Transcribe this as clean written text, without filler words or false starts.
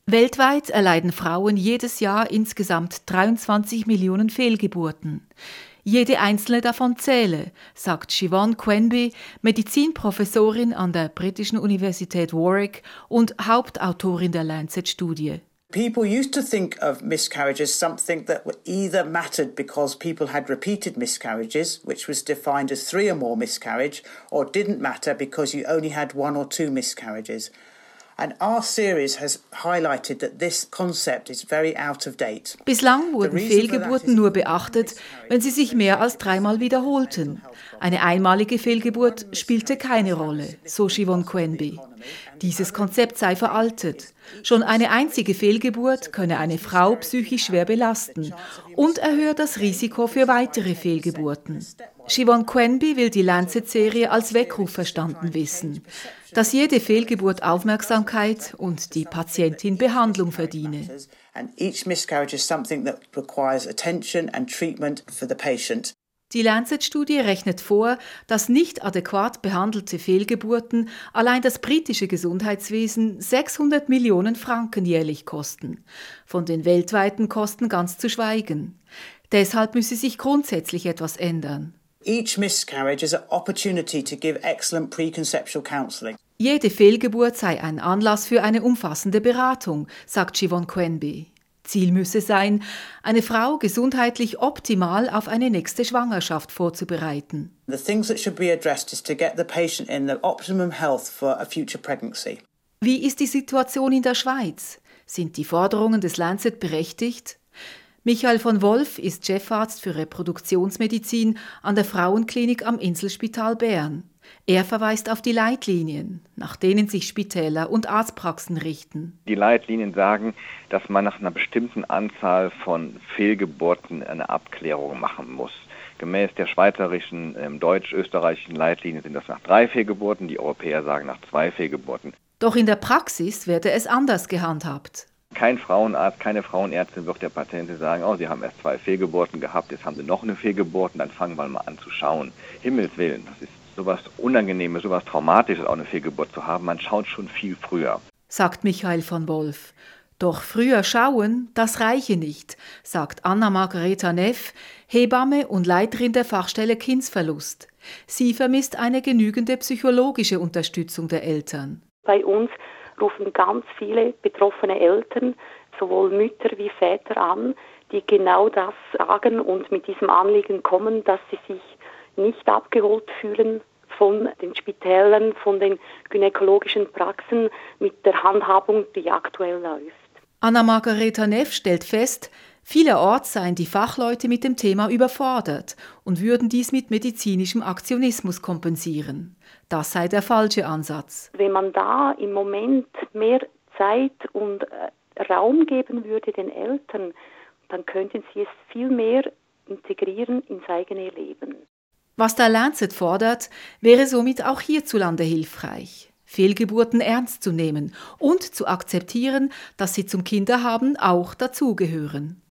Weltweit erleiden Frauen jedes Jahr insgesamt 23 Millionen Fehlgeburten. Jede einzelne davon zähle, sagt Siobhan Quenby, Medizinprofessorin an der britischen Universität Warwick und Hauptautorin der Lancet-Studie. People used to think of miscarriage as something that either mattered because people had repeated miscarriages, which was defined as 3 or more miscarriages, or didn't matter because you only had 1 or 2 miscarriages. And our series has highlighted that this concept is very out of date. Bislang wurden Fehlgeburten nur beachtet, wenn sie sich mehr als 3-mal wiederholten. Eine einmalige Fehlgeburt spielte keine Rolle, so Siobhan Quenby. Dieses Konzept sei veraltet. Schon eine einzige Fehlgeburt könne eine Frau psychisch schwer belasten und erhöhe das Risiko für weitere Fehlgeburten. Siobhan Quenby will die Lancet-Serie als Weckruf verstanden wissen, dass jede Fehlgeburt Aufmerksamkeit und die Patientin Behandlung verdiene. Die Lancet-Studie rechnet vor, dass nicht adäquat behandelte Fehlgeburten allein das britische Gesundheitswesen 600 Millionen Franken jährlich kosten. Von den weltweiten Kosten ganz zu schweigen. Deshalb müsse sich grundsätzlich etwas ändern. Each miscarriage is an opportunity to give excellent preconceptual counselling. Jede Fehlgeburt sei ein Anlass für eine umfassende Beratung, sagt Siobhan Quenby. Ziel müsse sein, eine Frau gesundheitlich optimal auf eine nächste Schwangerschaft vorzubereiten. The things that should be addressed is to get the patient in the optimum health for a future pregnancy. Wie ist die Situation in der Schweiz? Sind die Forderungen des Lancet berechtigt? Michael von Wolf ist Chefarzt für Reproduktionsmedizin an der Frauenklinik am Inselspital Bern. Er verweist auf die Leitlinien, nach denen sich Spitäler und Arztpraxen richten. Die Leitlinien sagen, dass man nach einer bestimmten Anzahl von Fehlgeburten eine Abklärung machen muss. Gemäß der schweizerischen, deutsch-österreichischen Leitlinien sind das nach 3 Fehlgeburten, die Europäer sagen nach 2 Fehlgeburten. Doch in der Praxis werde es anders gehandhabt. Kein Frauenarzt, keine Frauenärztin wird der Patientin sagen, oh, Sie haben erst 2 Fehlgeburten gehabt, jetzt haben Sie noch eine Fehlgeburt, dann fangen wir mal an zu schauen. Himmels Willen, das ist sowas Unangenehmes, sowas Traumatisches, auch eine Fehlgeburt zu haben. Man schaut schon viel früher, sagt Michael von Wolf. Doch früher schauen, das reiche nicht, sagt Anna-Margareta Neff, Hebamme und Leiterin der Fachstelle Kindsverlust. Sie vermisst eine genügende psychologische Unterstützung der Eltern. Bei uns rufen ganz viele betroffene Eltern, sowohl Mütter wie Väter an, die genau das sagen und mit diesem Anliegen kommen, dass sie sich nicht abgeholt fühlen von den Spitälern, von den gynäkologischen Praxen mit der Handhabung, die aktuell läuft. Anna-Margareta Neff stellt fest, vielerorts seien die Fachleute mit dem Thema überfordert und würden dies mit medizinischem Aktionismus kompensieren. Das sei der falsche Ansatz. Wenn man da im Moment mehr Zeit und Raum geben würde den Eltern, dann könnten sie es viel mehr integrieren ins eigene Leben. Was der Lancet fordert, wäre somit auch hierzulande hilfreich. Fehlgeburten ernst zu nehmen und zu akzeptieren, dass sie zum Kinderhaben auch dazugehören.